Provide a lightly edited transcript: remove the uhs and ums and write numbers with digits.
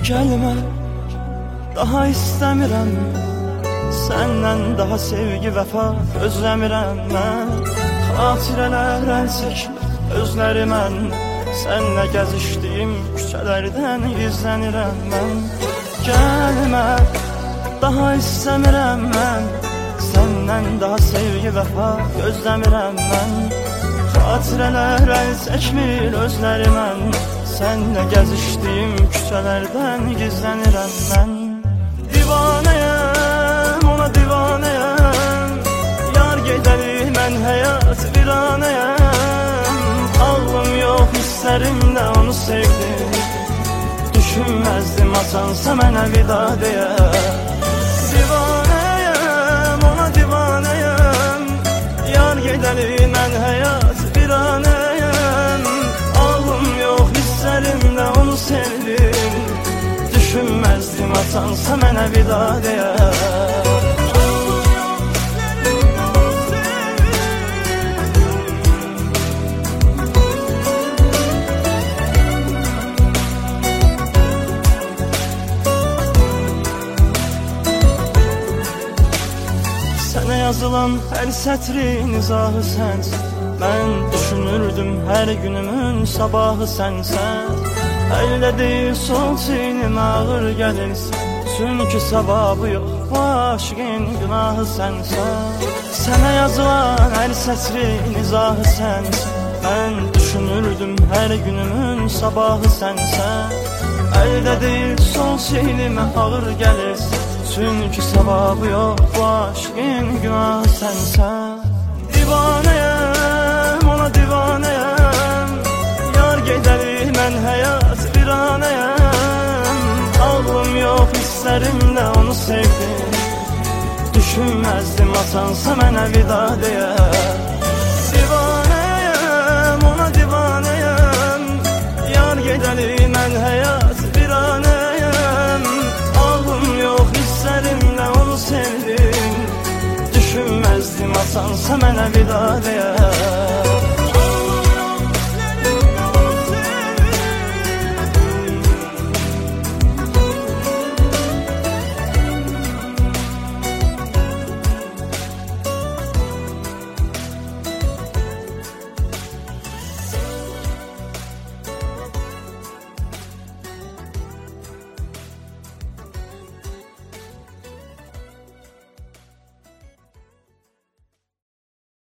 Gəlmə, daha istəmirəm, səndən daha sevgi vəfa özləmirəm mən. Xatirələr əl çəkmir özlərimən, sənlə gəzişdiyim küçələrdən gizlənirəm mən. Gəlmə, daha istəmirəm mən, səndən daha sevgi vəfa gözləmirəm mən. Xatirələr əl çəkmir özlərimən, sənlə gəzişdiyim küçələrdən gizlənirəm mən. Divanəyəm, ona divanəyəm, yar gedəli mən həyat viranəyəm. Ağlım yox, hisslərimlə onu sevdim, düşünməzdim asansa mənə vida deyə. Divanəyəm, ona divanəyəm, yar gedəli mən həyat viranəyəm. Ağlım yox, hisslərimlə onu sevdim, düşünməzdim asansa mənə vida deyə. Sənə yazılan hər sətrin izahı sənsən, mən düşünürdüm hər günümün sabahı sənsən. Əldə deyil sol çiynimə ağır gəlirsən, çünki savabı yox, bu aşığın günahı sənsən. Sənə yazılan hər sətrin izahı sənsən, mən düşünürdüm hər günümün sabahı sənsən. Əldə deyil sol çiynimə ağır gəlirsən, çünki savabı yox, bu aşığın günahı sənsən. Divanəyəm, ona divanəyəm, yar gedəli mən həyat viranəyəm. Ağlım yox, hisslərimlə onu sevdim, düşünməzdim asansa mənə vida deyə. Divanəyəm, ona divanəyəm, yar gedəli mən həyat viranəyəm. Ağlım yox, hisslərimlə onu sevdim, düşünməzdim asansa mənə vida deyə.